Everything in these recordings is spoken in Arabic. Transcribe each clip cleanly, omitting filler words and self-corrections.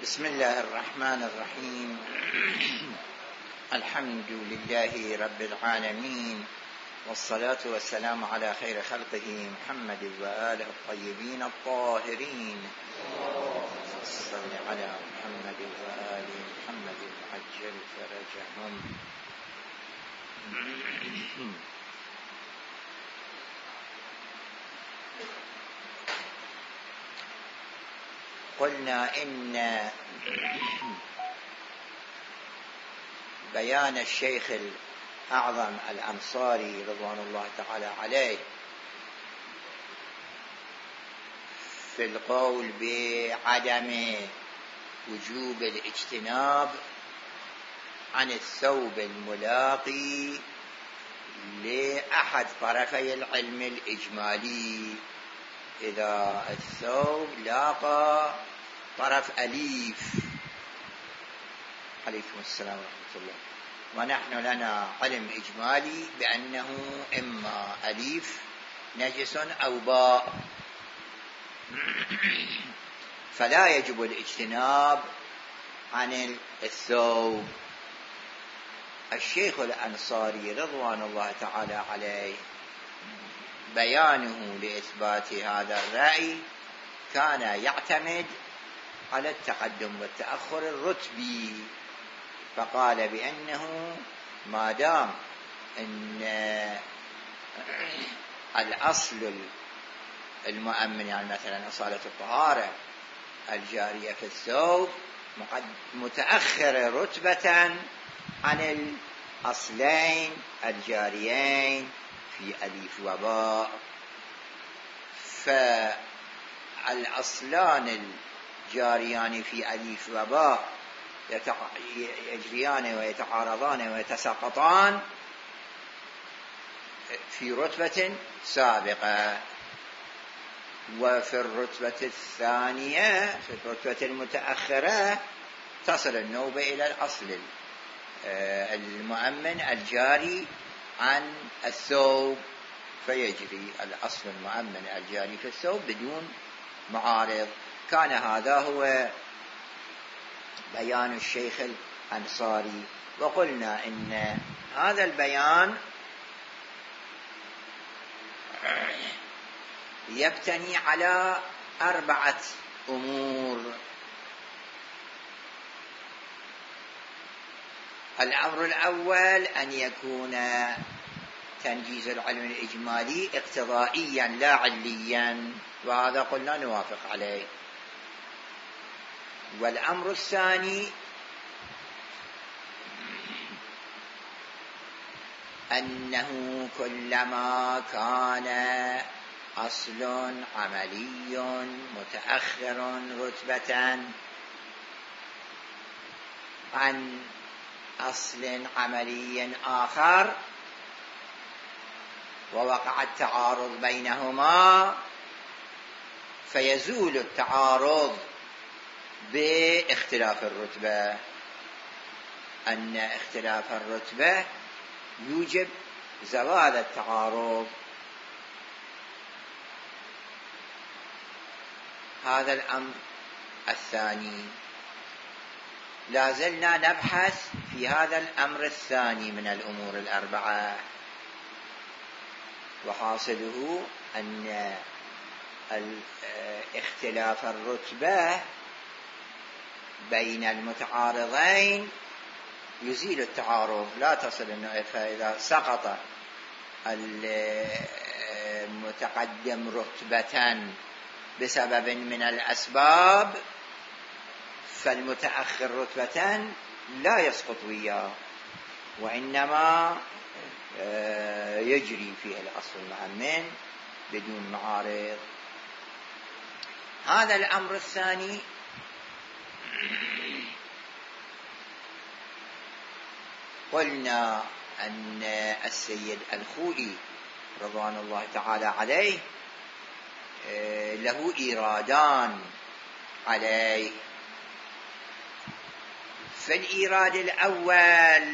بسم الله الرحمن الرحيم. الحمد لله رب العالمين، والصلاة والسلام على خير خلقه محمد وآله الطيبين الطاهرين. صل على محمد وآل محمد عجل فرجهم. قلنا إن بيان الشيخ الأعظم الأنصاري رضوان الله تعالى عليه في القول بعدم وجوب الاجتناب عن الثوب الملاقي لأحد طرفي العلم الإجمالي. إذا الثوب لاقى طرف أليف، عليكم السلام ورحمة الله، ونحن لنا علم إجمالي بأنه إما أليف نجس أو باء، فلا يجب الاجتناب عن الثوب. الشيخ الأنصاري رضوان الله تعالى عليه بيانه لإثبات هذا الرأي كان يعتمد على التقدم والتأخر الرتبي، فقال بأنه ما دام أن الأصل المؤمن، يعني مثلا أصالة الطهارة الجارية في الثوب متأخر رتبة عن الأصلين الجاريين في أليف وباء، فالأصلان الجاريان في أليف وباء يجريان ويتعارضان ويتساقطان في رتبة سابقة، وفي الرتبة الثانية في الرتبة المتأخرة تصل النوبة إلى الأصل المؤمن الجاري عن الثوب، فيجري الأصل المؤمن الجاري في الثوب بدون معارض. كان هذا هو بيان الشيخ الأنصاري، وقلنا إن هذا البيان يبتني على 4 أمور. الأمر الأول أن يكون تنجيز العلم الإجمالي اقتضائيا لا عليا، وهذا قلنا نوافق عليه. والأمر الثاني أنه كلما كان أصل عملي متأخر رتبة عن أصل عملي آخر ووقع التعارض بينهما، فيزول التعارض باختلاف الرتبة، أن اختلاف الرتبة يوجب زوال التعارض. هذا الأمر الثاني. لا زلنا نبحث في هذا الأمر الثاني من الأمور 4، وحاصله أن اختلاف الرتبة بين المتعارضين يزيل التعارض، لا تصل النوع، فإذا سقط المتقدم رتبة بسبب من الأسباب فالمتأخر رتبة لا يسقط وياه، وإنما يجري فيه الأصل المؤمن بدون معارض. هذا الأمر الثاني. قلنا أن السيد الخوئي رضوان الله تعالى عليه له إيرادان عليه. فالإيراد الأول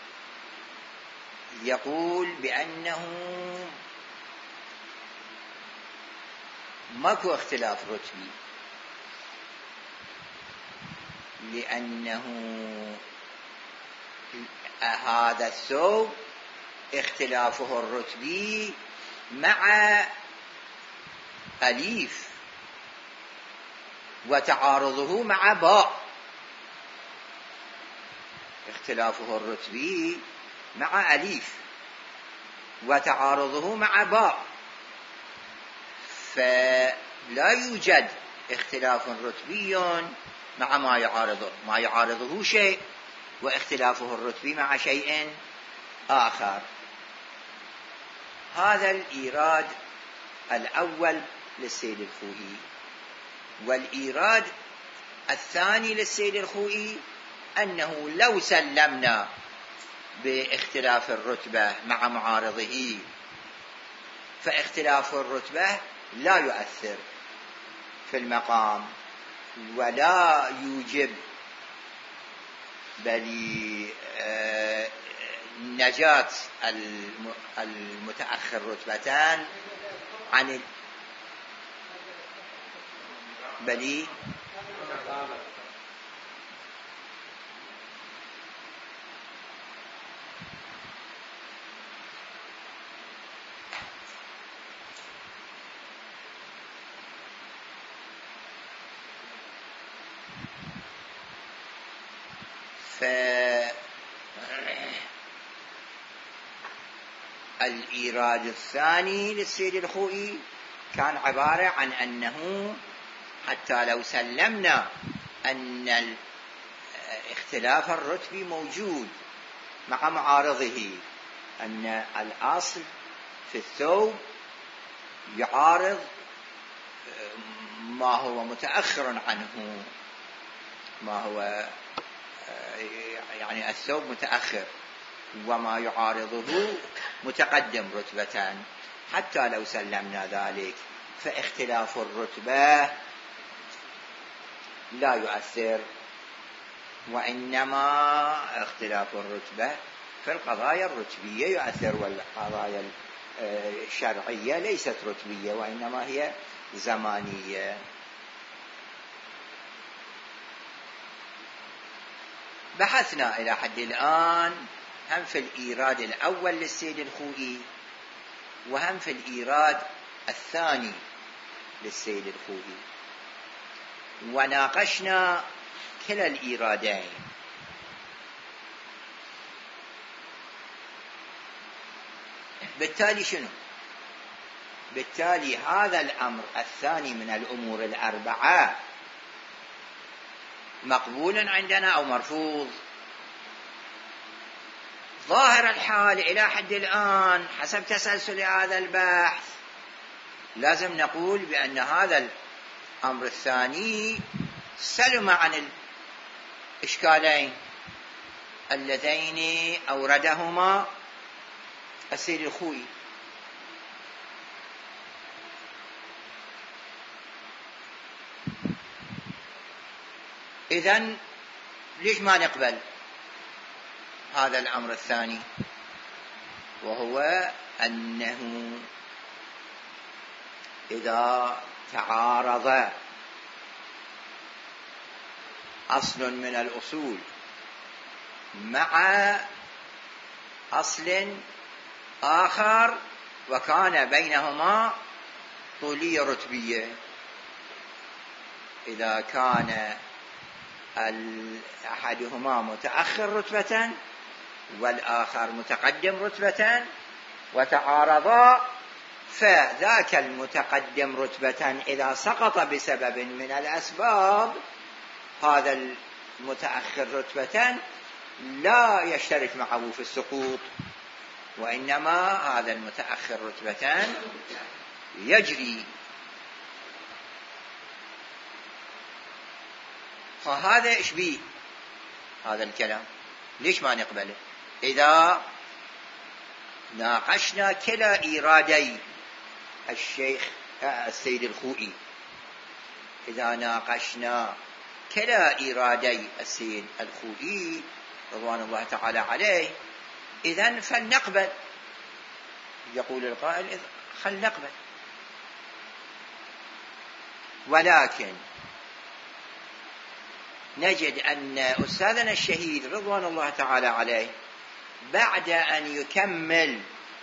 يقول بأنه ماكو اختلاف رتبي، لأنه هذا الثوب اختلافه الرتبي مع أليف وتعارضه مع باء، اختلافه الرتبي مع أليف وتعارضه مع باء، فلا يوجد اختلاف رتبي مع ما يعارضه شيء، واختلافه الرتبي مع شيء آخر. هذا الإيراد الأول للسيد الخوئي. والإيراد الثاني للسيد الخوئي أنه لو سلمنا باختلاف الرتبة مع معارضه فاختلاف الرتبة لا يؤثر في المقام ولا يوجب بل نجاة المتأخر رتبتان عن بل الإيراد الثاني للسيد الخوئي كان عبارة عن أنه حتى لو سلمنا أن اختلاف الرتبي موجود مع معارضه، أن الأصل في الثوب يعارض ما هو متأخر عنه، ما هو يعني الثوب متأخر وما يعارضه متقدم رتبة. حتى لو سلمنا ذلك فاختلاف الرتبة لا يؤثر، وإنما اختلاف الرتبة في القضايا الرتبية يؤثر، والقضايا الشرعية ليست رتبية وإنما هي زمانية. بحثنا إلى حد الآن هم في الإيراد الأول للسيد الخوئي وهم في الإيراد الثاني للسيد الخوئي، وناقشنا كلا الإيرادين. بالتالي شنو؟ بالتالي هذا الأمر الثاني من الأمور الأربعة مقبول عندنا أو مرفوض؟ ظاهر الحال إلى حد الآن حسب تسلسل هذا البحث لازم نقول بأن هذا الأمر الثاني سلم عن الإشكالين اللذين أوردهما السيد الخوئي. إذن ليش ما نقبل هذا الأمر الثاني، وهو أنه إذا تعارض أصل من الأصول مع أصل آخر وكان بينهما طولية رتبية، إذا كان أحدهما متأخر رتبة والآخر متقدم رتبة وتعارضا، فذاك المتقدم رتبة إذا سقط بسبب من الأسباب هذا المتأخر رتبة لا يشترك معه في السقوط، وإنما هذا المتأخر رتبة يجري. فهذا إيش بيه هذا الكلام؟ ليش ما نقبله؟ إذا ناقشنا كلا إيرادي الشيخ السيد الخوئي، إذا ناقشنا كلا إيرادي السيد الخوئي رضوان الله تعالى عليه، إذن فلنقبل. يقول القائل خل نقبل، ولكن نجد أن أستاذنا الشهيد رضوان الله تعالى عليه بعد أن يكمل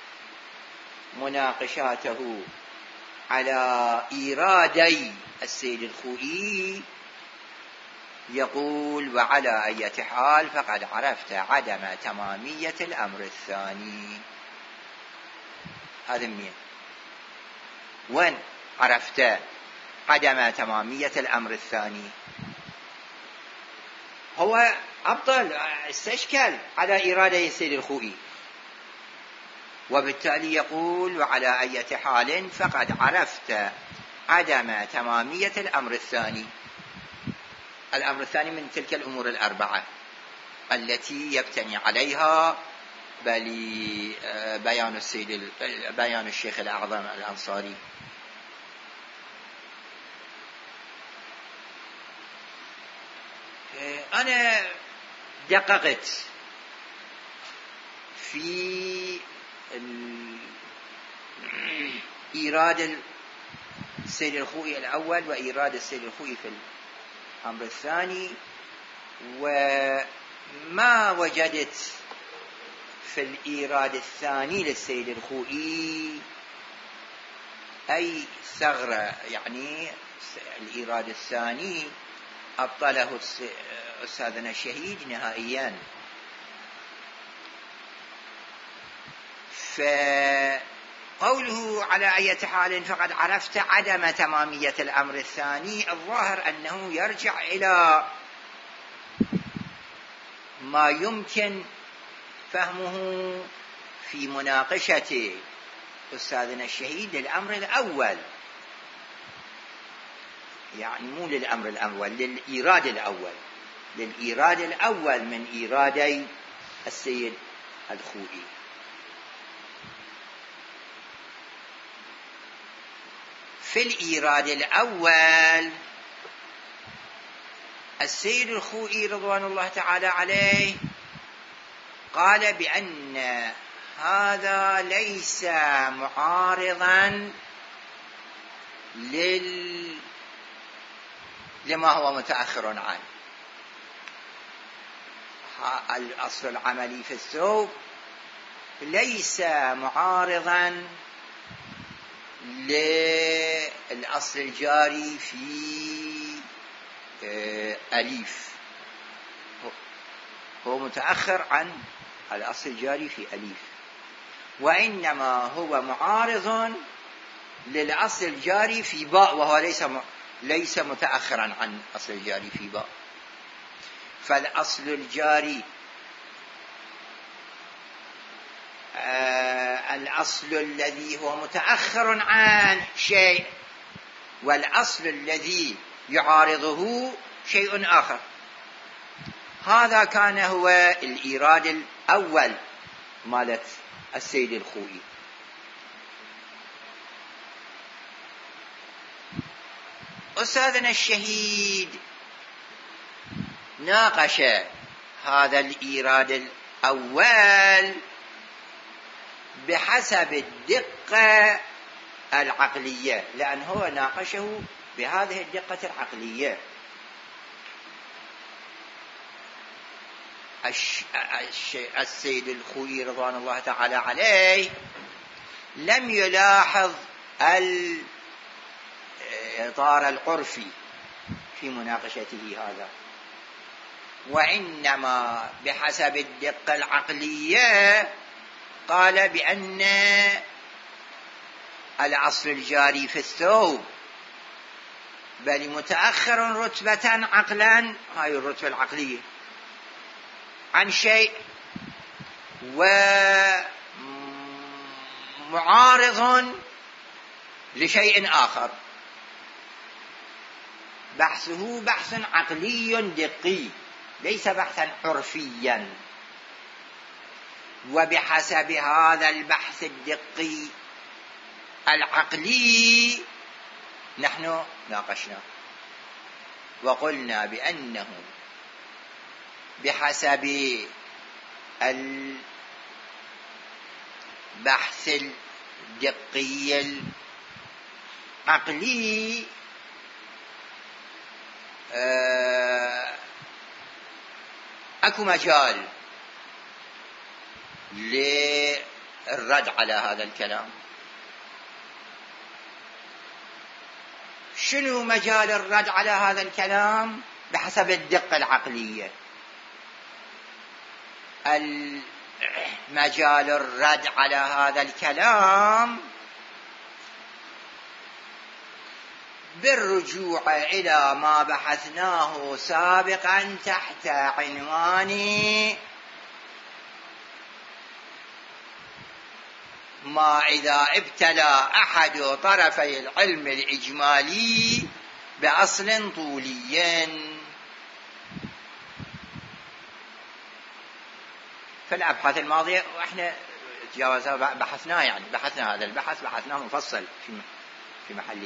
مناقشاته على إيرادي السيد الخوئي يقول: وعلى أي حال فقد عرفت عدم تمامية الأمر الثاني. هذا منين؟ وين عرفت عدم تمامية الأمر الثاني؟ هو أبطل استشكل على إيرادي السيد الخوئي، وبالتالي يقول: وعلى أي حال فقد عرفت عدم تمامية الأمر الثاني. الأمر الثاني من تلك الأمور الأربعة التي يبتني عليها بيان الشيخ الأعظم الأنصاري. أنا دققت في إيراد السيد الخوئي الأول وإيراد السيد الخوئي في الأمر الثاني، وما وجدت في الإيراد الثاني للسيد الخوئي أي ثغرة. يعني الإيراد الثاني أبطله أستاذنا الشهيد نهائيا. فقوله على أي حال فقد عرفت عدم تمامية الأمر الثاني، الظاهر أنه يرجع إلى ما يمكن فهمه في مناقشة أستاذنا الشهيد للأمر الأول، يعني مو للأمر الأول، للإيراد الأول من إيرادي السيد الخوئي. في الإيراد الأول السيد الخوئي رضوان الله تعالى عليه قال بأن هذا ليس معارضا لما هو متأخر عنه. الأصل العملي في الثوب ليس معارضا للأصل الجاري في أليف، هو متأخر عن الأصل الجاري في أليف، وإنما هو معارض للأصل الجاري في باء، وهو ليس متأخرا عن الأصل الجاري في باء. فالأصل الجاري الأصل الذي هو متأخر عن شيء، والأصل الذي يعارضه شيء آخر. هذا كان هو الإيراد الأول مالت السيد الخوئي. أستاذنا الشهيد ناقش هذا الإيراد الأول بحسب الدقة العقلية، لأن هو ناقشه بهذه الدقة العقلية. السيد الخوئي رضوان الله تعالى عليه لم يلاحظ الإطار العرفي في مناقشته هذا، وإنما بحسب الدقة العقلية قال بأن الأصل الجاري في الثوب بل متأخر رتبة عقلا، هاي الرتبة العقلية، عن شيء، ومعارض لشيء آخر. بحثه بحث عقلي دقي ليس بحثا عرفيا، وبحسب هذا البحث الدقي العقلي نحن ناقشنا وقلنا بأنه بحسب البحث الدقي العقلي أكو مجال للرد على هذا الكلام. شنو مجال الرد على هذا الكلام؟ بحسب الدقة العقلية. مجال الرد على هذا الكلام بالرجوع إلى ما بحثناه سابقا تحت عنوان ما إذا ابتلى أحد طرفي العلم الإجمالي بأصل طولي. في الأبحاث الماضية وإحنا تجاوزها بحثناه، يعني بحثنا هذا البحث، بحثناه مفصل في محله.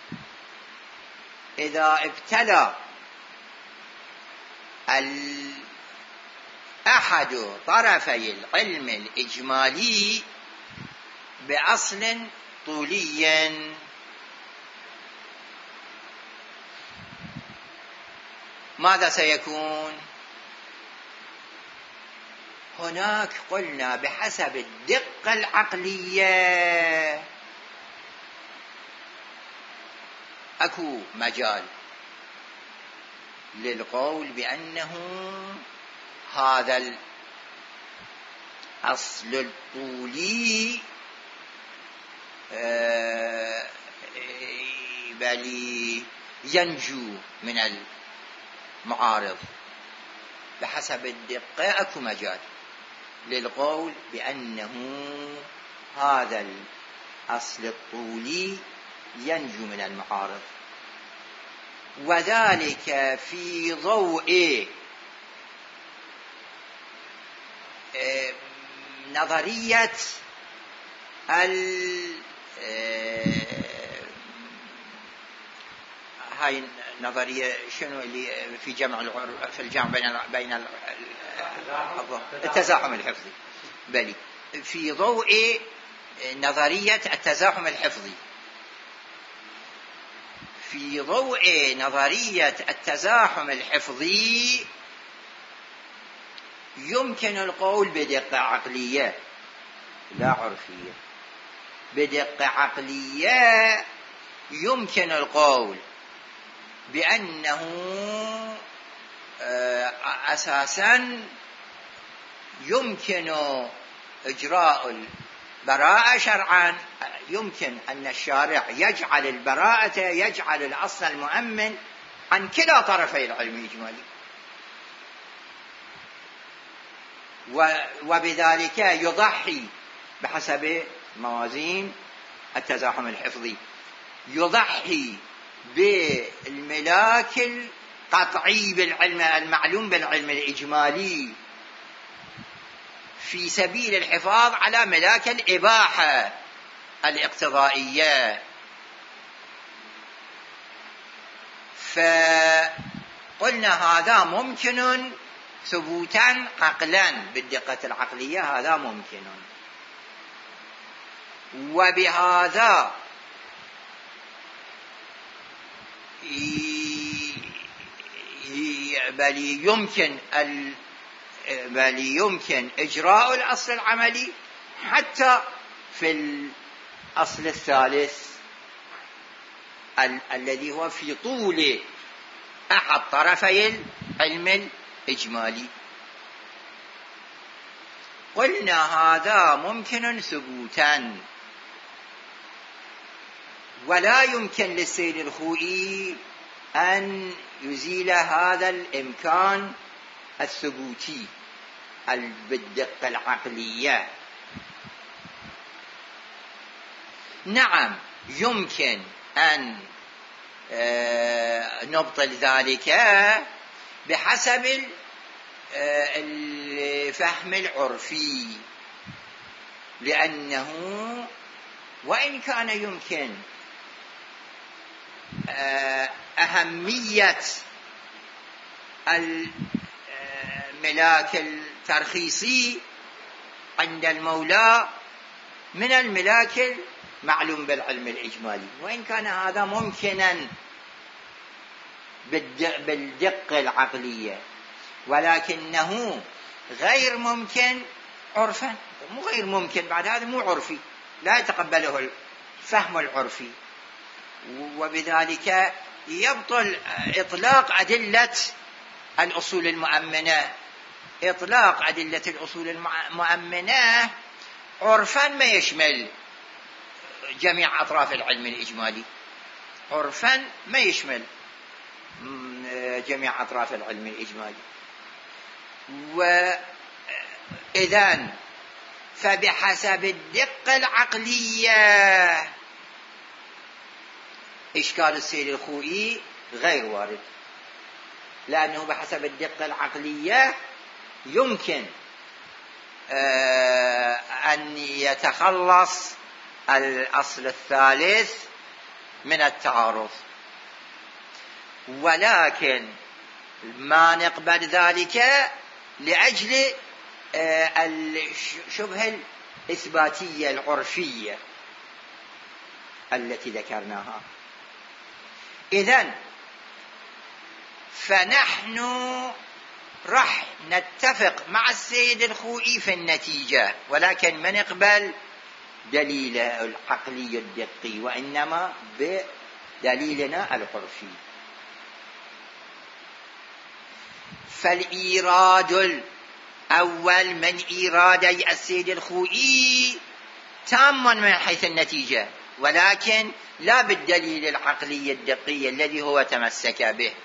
إذا ابتلى أحد طرفي العلم الإجمالي بأصل طولي ماذا سيكون؟ هناك قلنا بحسب الدقة العقلية أكو مجال للقول بأنه هذا الأصل الطولي بل ينجو من المعارض. بحسب الدقة أكو مجال للقول بأنه هذا الأصل الطولي ينجو من المعارض، وذلك في ضوء نظرية هاي النظرية شنو اللي في في الجمع بين التزاحم الحفظي، بل في ضوء نظرية التزاحم الحفظي. في ضوء نظرية التزاحم الحفظي يمكن القول بدقة عقلية لا عرفية، بدقة عقلية يمكن القول بأنه أساسا يمكن إجراء البراءة شرعا، يمكن أن الشارع يجعل البراءة، يجعل الأصل المؤمن عن كلا طرفي العلم الإجمالي، وبذلك يضحي بحسب موازين التزاحم الحفظي، يضحي بالملاك القطعي بالعلم المعلوم بالعلم الإجمالي في سبيل الحفاظ على ملاك الإباحة الاقتضائية. فقلنا هذا ممكن ثبوتا عقلا بالدقة العقلية، هذا ممكن، وبهذا بل يمكن إجراء الأصل العملي حتى في الأصل الثالث الذي هو في طول أحد طرفي العلم الإجمالي. قلنا هذا ممكن ثبوتا، ولا يمكن للسيد الخوئي أن يزيل هذا الإمكان الثبوتي بالدقة العقلية. نعم يمكن أن نبطل ذلك بحسب الفهم العرفي، لأنه وإن كان يمكن أهمية الملاك الترخيصي عند المولى من الملاك المعلوم بالعلم الإجمالي، وإن كان هذا ممكنا بالدقة العقلية، ولكنه غير ممكن عرفا، مو غير ممكن، بعد هذا مو عرفي، لا يتقبله الفهم العرفي، وبذلك يبطل إطلاق أدلة الأصول المؤمنة. إطلاق أدلة الأصول المؤمنة عرفا ما يشمل جميع أطراف العلم الإجمالي، عرفا ما يشمل جميع أطراف العلم الإجمالي. وإذن فبحسب الدقة العقلية إشكال السيد الخوئي غير وارد، لأنه بحسب الدقة العقلية يمكن أن يتخلص الأصل الثالث من التعارض، ولكن ما نقبل ذلك لأجل الشبهة الإثباتية العرفية التي ذكرناها. إذن فنحن راح نتفق مع السيد الخوئي في النتيجة، ولكن ما نقبل دليله العقلي الدقي، وإنما بدليلنا العرفي. فالإيراد الأول من إيرادي السيد الخوئي تام من حيث النتيجة، ولكن لا بالدليل العقلي الدقي الذي هو تمسك به.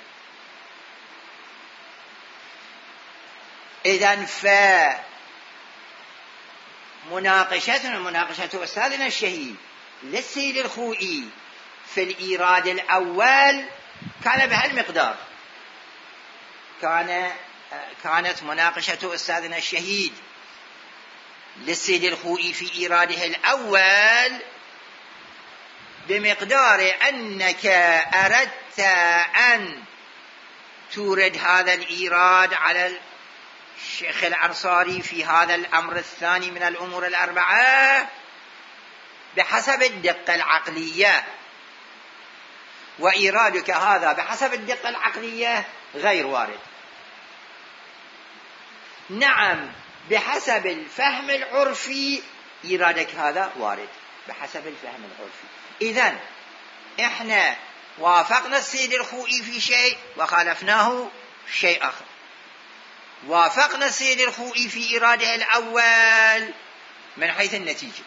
إذن مناقشة أستاذنا الشهيد للسيد الخوئي في الإيراد الأول كان بهالمقدار، كانت مناقشة أستاذنا الشهيد للسيد الخوئي في إيراده الأول بمقدار أنك أردت أن تورد هذا الإيراد على الشيخ الأنصاري في هذا الأمر الثاني من الأمور الأربعة بحسب الدقة العقلية، وإيرادك هذا بحسب الدقة العقلية غير وارد. نعم بحسب الفهم العرفي إيرادك هذا وارد بحسب الفهم العرفي. إذن إحنا وافقنا السيد الخوئي في شيء وخالفناه شيء آخر. وافقنا السيد الخوئي في إيراده الأول من حيث النتيجة،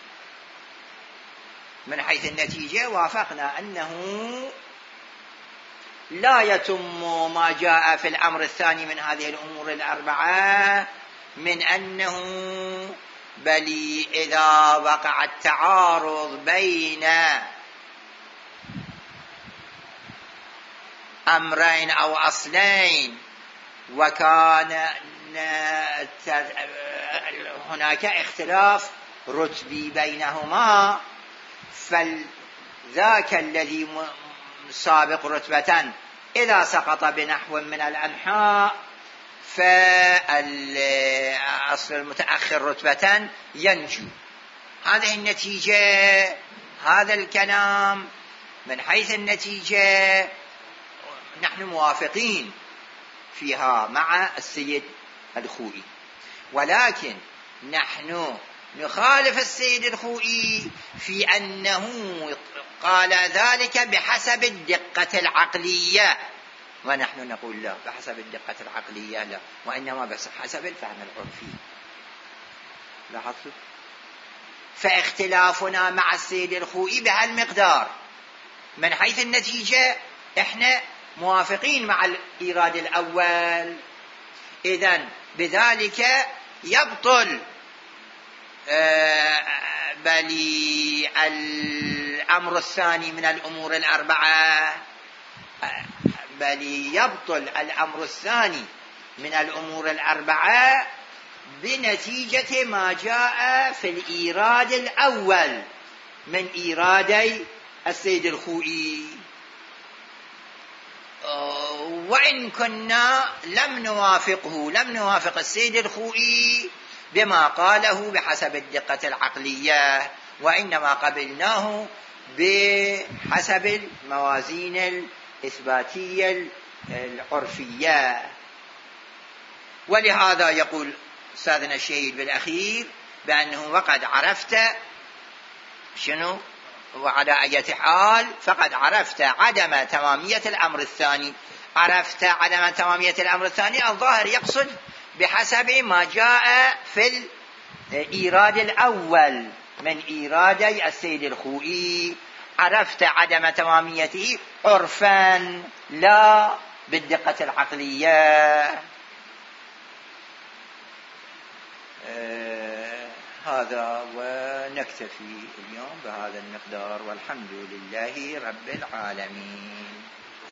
من حيث النتيجة وافقنا أنه لا يتم ما جاء في الأمر الثاني من هذه الأمور الأربعة من أنه بل إذا وقع التعارض بين أمرين أو أصلين وكان هناك اختلاف رتبي بينهما، فذاك الذي سابق رتبة إذا سقط بنحو من الأنحاء فالأصل المتأخر رتبة ينجو. هذه النتيجة، هذا الكلام من حيث النتيجة نحن موافقين فيها مع السيد الخوئي، ولكن نحن نخالف السيد الخوئي في أنه قال ذلك بحسب الدقة العقلية، ونحن نقول لا، بحسب الدقة العقلية لا، وإنما بس حسب الفهم العرفي. لاحظتوا؟ فاختلافنا مع السيد الخوئي بهالمقدار. من حيث النتيجة احنا موافقين مع الإيراد الأول، إذن بذلك يبطل بل الأمر الثاني من الأمور الأربعة، بل يبطل الأمر الثاني من الأمور الأربعة بنتيجة ما جاء في الإيراد الأول من إيرادي السيد الخوئي. وإن كنا لم نوافق السيد الخوئي بما قاله بحسب الدقة العقلية، وإنما قبلناه بحسب الموازين الإثباتية العرفية. ولهذا يقول أستاذنا الشهيد بالأخير بأنه وقد عرفت شنو، وعلى أي حال فقد عرفت عدم تمامية الأمر الثاني. عرفت عدم تمامية الأمر الثاني الظاهر يقصد بحسب ما جاء في الإيراد الأول من إيرادي السيد الخوئي. عرفت عدم تماميته عرفا لا بالدقة العقلية. هذا، ونكتفي اليوم بهذا المقدار، والحمد لله رب العالمين.